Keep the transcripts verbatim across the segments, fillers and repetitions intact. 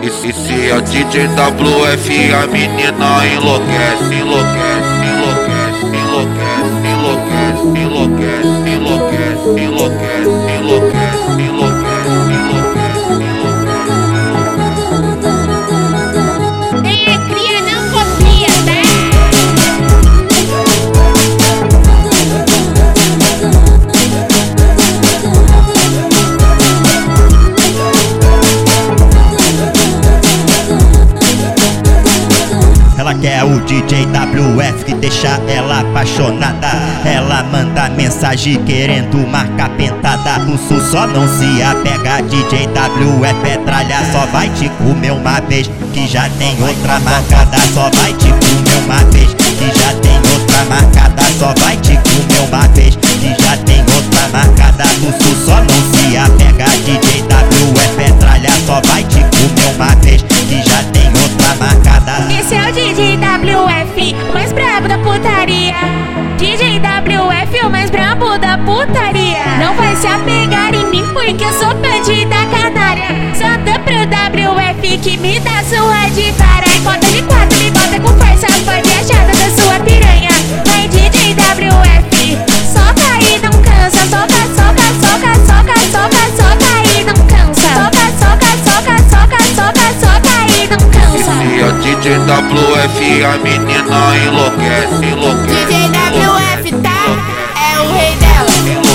E se, se é o D J W F, a menina enlouquece, enlouquece, enlouquece, enlouquece, enlouquece, enlouquece, enlouquece, enlouquece, enlouquece, enlouquece. Ela quer o D J W F que deixa ela apaixonada. Ela manda mensagem querendo marcar pentada. O sul só não se apega, D J W F é tralha. Só vai te comer uma vez, que já tem outra marcada. Só vai te comer uma vez, que já tem outra marcada. Só vai te comer uma vez, que já tem outra marcada. O sul só não se apega, D J W F é tralha. Só vai te comer uma vez, que já tem outra marcada. Esse é o D J W F, o mais brabo da putaria. D J W F, o mais brabo da putaria. Não vai se apegar em mim porque eu sou bandida canária. Só dá pro W F que me dá sua de cara. Em conta de quatro me bota com força, pode achada da sua piranha. Vai D J W F, soca e não cansa. Soca, soca, soca, soca, soca, soca e não cansa. Soca, soca, soca, soca, soca, soca e não cansa. E a D J W F, a menina enlouquece, enlouquece. D J W F, tá? É o rei dela.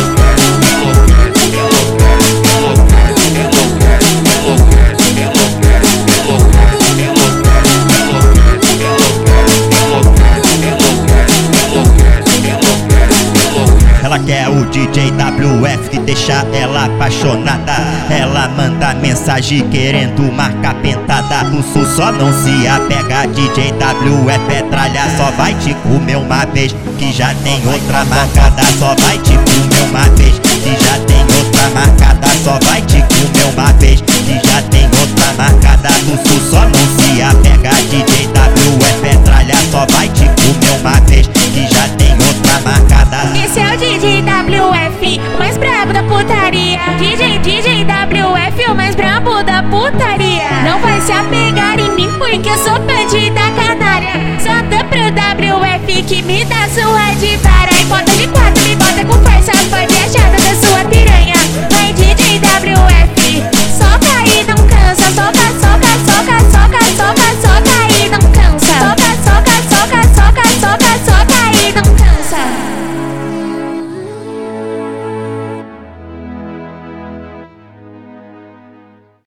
Ela quer o D J W F que deixa ela apaixonada. Ela manda mensagem querendo marcar pentada. O sul só não se apega, D J W F é tralha. Só vai te comer uma vez, que já tem outra marcada. Só vai te comer uma vez, que já tem outra marcada. Só vai te comer uma vez, que já tem outra marcada. O sul só não se apega, D J W F é tralha. Só vai te comer uma vez, que já tem outra marcada. Esse é o D J W F, o mais brabo da putaria. D J, D J W F, o mais brabo da putaria. Não vai se apegar em mim porque eu sou bandida canária. Só dá pro W F que me dá sua de